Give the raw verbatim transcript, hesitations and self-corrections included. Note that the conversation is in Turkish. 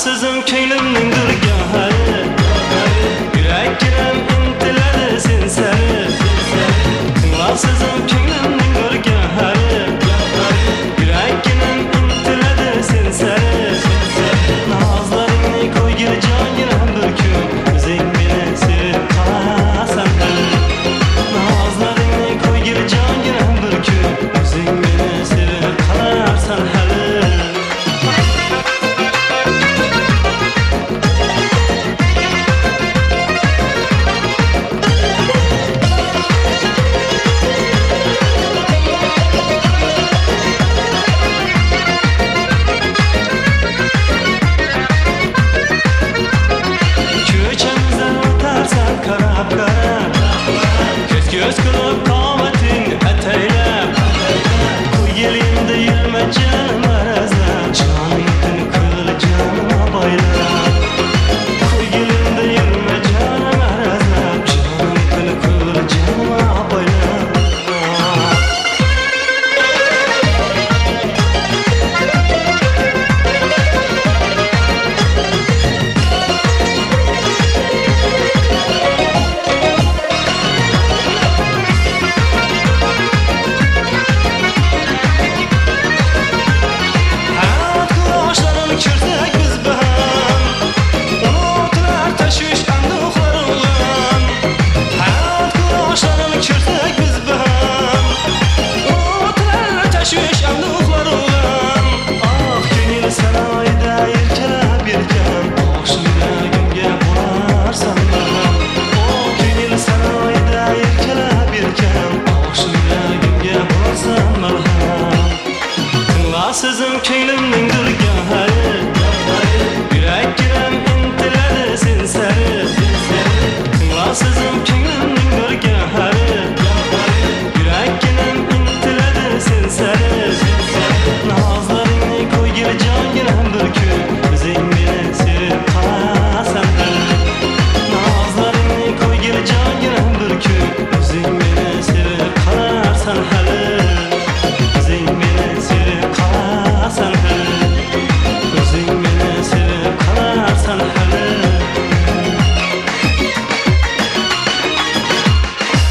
Tınlasızım köylümün durgahı, yürek girem intiladi sensari. Tınlasızım köylümün durgahı, yürek girem intiladi sensari. Nazlarını koy gir canına bir gün, özün beni sevip kalasan hali. Nazlarını koy gir canına bir gün, özün beni sevip kalasan hali. Göz kılıp kavatin eteylem, koy elimde yürüme canım araza, canımın kılı canıma bayla. Koy elimde yürüme canım araza, canımın kılı canıma bayla. Tınlasızım köylümün durgahı,